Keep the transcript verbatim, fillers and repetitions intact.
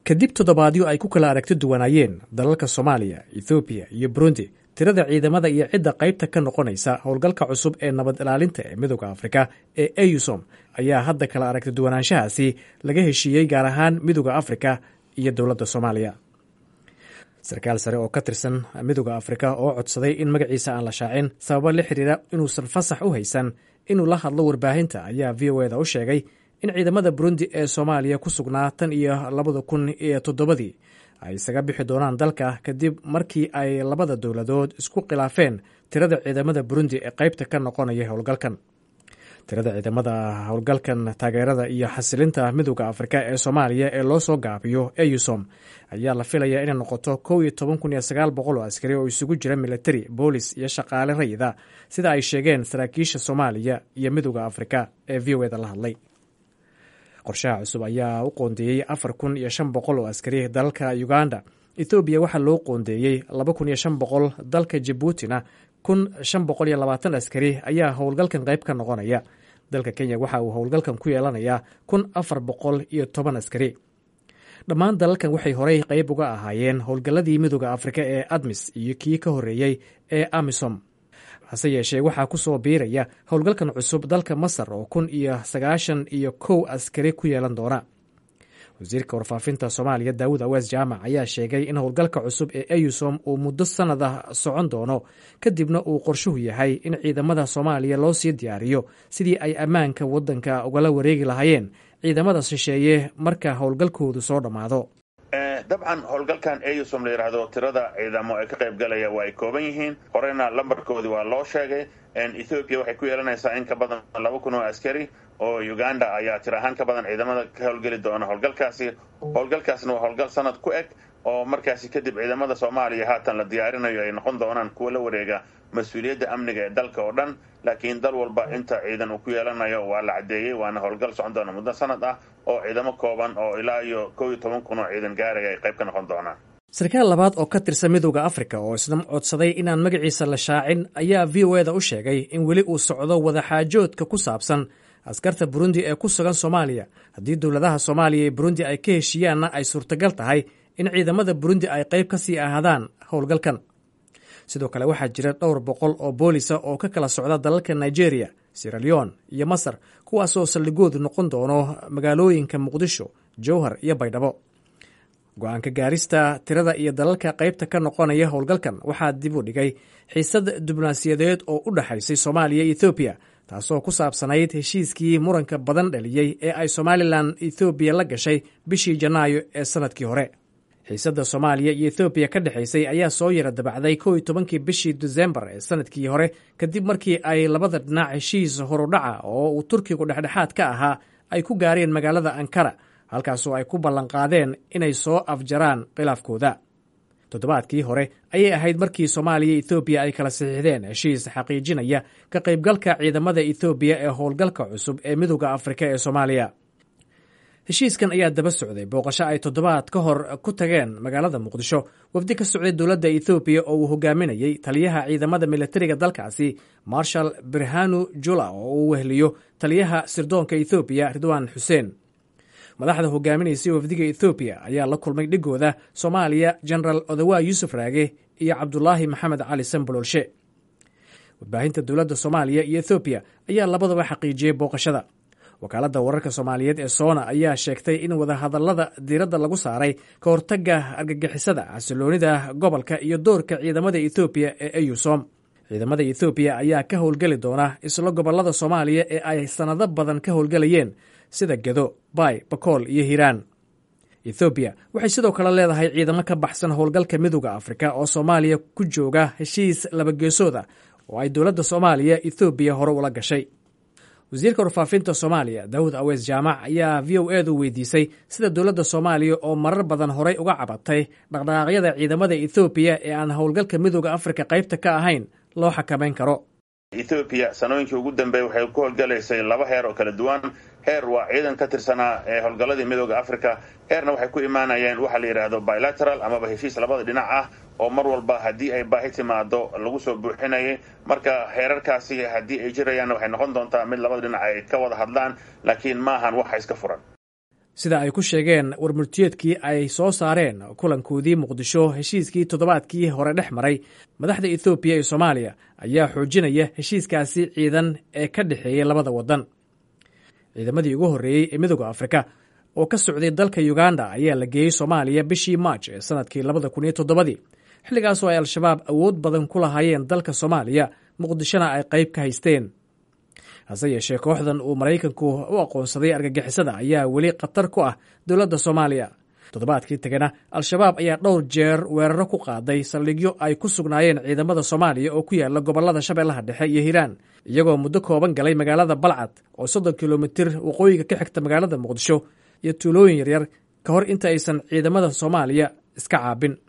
kadib toddobaadyo ay ku kala aragti duwanaayeen dalalka Soomaaliya, Ethiopia iyo Burundi, tirada ciidamada iyo cidda qaybta ka noqonaysa howlgalka cusub ee nabad ilaalinta ee Midowga Afrika ee AUSOM ayaa hadda kala aragti duwanaanshahaasi laga heshiiyey gaar ahaan Midowga Afrika iyo dowladda Soomaaliya. sarkaal sare oo ka tirsan Midowga Afrika oo codsaday in magaciisa aan la shaacin sababo la xiriira inuusan fasax u haysan inuu la hadlo warbaahinta ayaa V O A da u sheegay in ciidamada Burundi ee Soomaaliya ku sugnaa tan iyo labada kun iyo toddobadii ay isaga bixi doonaan dalka kadib markii ay labada dowladood isku khilaafeen tirada ciidamada Burundi ee qaybta ka noqonaya howlgalkan. tirada ciidamada howlgalkan taageerada iyo xasilinta Midowga Afrika ee Soomaaliya ee loo soo gaabiyo AUSOM ayaa la filayaa inay noqoto kow iyo toban kun iyo sagaal boqol oo askari oo isugu jira military, boolis iyo shaqaale rayida, sida ay sheegeen saraakiisha Soomaaliya iyo Midowga Afrika ee V O A da la hadlay. qorshaha cusub ayaa u qoondeeyey afar kun iyo shan boqol oo askari dalka Uganda. Ethiopia waxaa loo qoondeeyey laba kun iyo shan boqol, dalka Djiboutina kun shan boqol iyo labaatan askari ayaa howlgalkan qayb ka noqonaya. dalka Kenya waxa uu howlgalkan ku yeelanayaa kun afar boqol iyo toban askari. dhammaan dalalkan waxay horey qayb uga ahaayeen howlgalladii Midowga Afrika ee ADMIS iyo kii ka horreeyey ee AMISOM. hase yeeshee waxaa ku soo biiraya howlgalkan cusub dalka Masar oo kun iyo sagaashan iyo kow askari ku yeelan doona. wasiirka warfaafinta Soomaaliya Daawud Awees Jaamac ayaa sheegay in howlgalka cusub ee AUSOM uu muddo sanad ah socon doono, kadibna uu qorshuhu yahay in ciidamada Soomaaliya loo sii diyaariyo sidii ay ammaanka waddanka ugala wareegi lahaayeen ciidamada shisheeye marka howlgalkoodu soo dhammaado. dabcan howlgalkan AUSOM la yidhaahdo tirada ciidamo ee ka qayb galaya waa ay kooban yihiin. horena lambarkoodii waa loo sheegay. Ethiopia waxay ku yeelanaysaa in ka badan laba kun oo askari oo Uganda ayaa tir ahaan ka badan ciidamada ka howlgeli doona howlgalkaasi. howlgalkaasna waa howlgal sanad ku eg oo markaasi kadib ciidamada Soomaaliya haatan la diyaarinayo ay noqon doonaan kuwa la wareega mas-uuliyadda amniga ee dalka oo dhan. laakiin dal walba inta ciidan uu ku yeelanayo waa la caddeeyey, waana howlgal socon doona muddo sanad ah oo ciidamo kooban oo ilaa iyo kow iyo toban kun oo ciidan gaaraya ay qayb ka noqon doonaan. sarkaal labaad oo ka tirsan Midowga Afrika oo isna codsaday inaan magaciisa la shaacin ayaa V O A da u sheegay in weli uu socdo wadaxaajoodka ku saabsan askarta Burundi ee ku sugan Soomaaliya. haddii dowladaha Soomaaliya iyo Burundi ay ka heshiiyaanna ay suurtagal tahay in ciidamada Burundi ay qayb ka sii ahaadaan howlgalkan. sidoo kale waxaa jira dhowr boqol oo boolisa oo ka kala socda dalalka Nigeria, Sierra Leone iyo Masar, kuwaasoo saldhigoodu noqon doono magaalooyinka Muqdisho, Jowhar iyo Baydhabo. go-aanka gaarista tirada iyo dalalka qaybta ka noqonaya howlgalkan waxaa dib u dhigay xiisad diblomaasiyadeed oo u dhaxaysay Soomaaliya iyo Ethiopia, taasoo ku saabsanayd heshiiskii muranka badan dhaliyey ee ay Somalilan Ethiopia la gashay bishii Janaayo ee sanadkii hore. xiisadda Soomaaliya iyo Ethiopia ka dhexaysay ayaa soo yara dabacday kow iyo tobankii bishii December ee sanadkii hore, kadib markii ay labada dhinac heshiis horudhaca oo uu Turkigu dhexdhexaad ka ahaa ay ku gaareen magaalada Ankara, halkaasoo ay ku ballan qaadeen inay soo afjaraan khilaafkooda. toddobaadkii hore ayay ahayd markii Soomaaliya iyo Ethiopia ay kala saxiixdeen heshiis xaqiijinaya ka qaybgalka ciidamada Ethiopia ee howlgalka cusub ee Midowga Afrika ee Soomaaliya. heshiiskan ayaa daba socday booqasho ay toddobaad ka hor ku tageen magaalada Muqdisho wafdi ka socday dowladda Ethiopia oo uu hogaaminayay taliyaha ciidamada militariga dalkaasi Marshal Birhanu Jula oo uu wehliyo taliyaha sirdoonka Ethiopia Ridwan Hussein. madaxda hogaaminaysay wafdiga Ethiopia ayaa la kulmay dhigooda Soomaaliya General Odawa Yusuf Raage iyo Cabdullaahi Maxamed Cali Sambololshe. warbaahinta dowladda Soomaaliya iyo Ethiopia ayaa labadaba xaqiijiyey booqashada. wakaaladda wararka Soomaaliyeed ee Soona ayaa sheegtay in wadahadallada diiradda lagu saaray ka hortagga argagixisada, xasiloonida gobolka iyo doorka ciidamada Ethiopia ee AUSOM. ciidamada Ethiopia ayaa ka howlgeli doona isla gobollada Soomaaliya ee ay sanado badan ka howlgalayeen sida Gedo, Bay, Bakool iyo Hiiraan. Ethiopia waxay sidoo kale leedahay ciidamo ka baxsan howlgalka Midowga Afrika oo Soomaaliya ku jooga heshiis laba geesood ah oo ay dowladda Soomaaliya Ethiopia hore ula gashay. wasiirka warfaafinta Soomaaliya Daawud Awees Jaamac ayaa V O A da weydiisay sida dowladda Soomaaliya oo marar badan horey uga cabatay dhaqdhaqaaqyada ciidamada Ethiopia ee aan howlgalka Midowga Afrika qaybta ka ahayn loo xakameyn karo. Ethiopia sanooyinkii ugu dambeeyay waxay ku howlgalaysay laba heer oo kala duwan. heer waa ciidan ka tirsanaa ee howlgalladii Midowga Afrika, heerna waxay ku imaanayeen waxa la yiraahdo bilateral amaba heshiis labada dhinac ah oo mar walba haddii ay baahi timaado lagu soo buuxinayay. marka heerarkaasi haddii ay jirayaan waxay noqon doontaa mid labada dhinac ay ka wada hadlaan, laakiin maahan waxa iska furan. sida ay ku sheegeen warmurtiyeedkii ay soo saareen kulankoodii muqdisho. heshiiskii toddobaadkii hore dhex maray madaxda ethoobiya iyo soomaaliya ayaa xoojinaya heshiiskaasi ciidan ee ka dhexeeyey labada waddan. ciidamadii ugu horreeyey ee midooda afrika oo ka socday dalka uganda ayaa la geeyey soomaaliya bishii maaj ee sanadkii labada kun iyo toddobadii, xilligaasoo ay al-shabaab awood badan ku lahaayeen dalka soomaaliya, muqdishona ay qayb ka haysteen. hase yeeshee kooxdan uu maraykanku u aqoonsaday argagixisada ayaa weli khatar ku ah dowladda soomaaliya. toddobaadkii tegana al-shabaab ayaa dhowr jeer weeraro ku qaaday saldhigyo ay ku sugnaayeen ciidamada soomaaliya oo ku yaala gobollada shabeellaha dhexe iyo hiiraan, iyagoo muddo kooban galay magaalada balcad oo soddon kilomitir waqooyiga ka xigta magaalada muqdisho iyo tuulooyin yaryar ka hor inta aysan ciidamada soomaaliya iska caabin.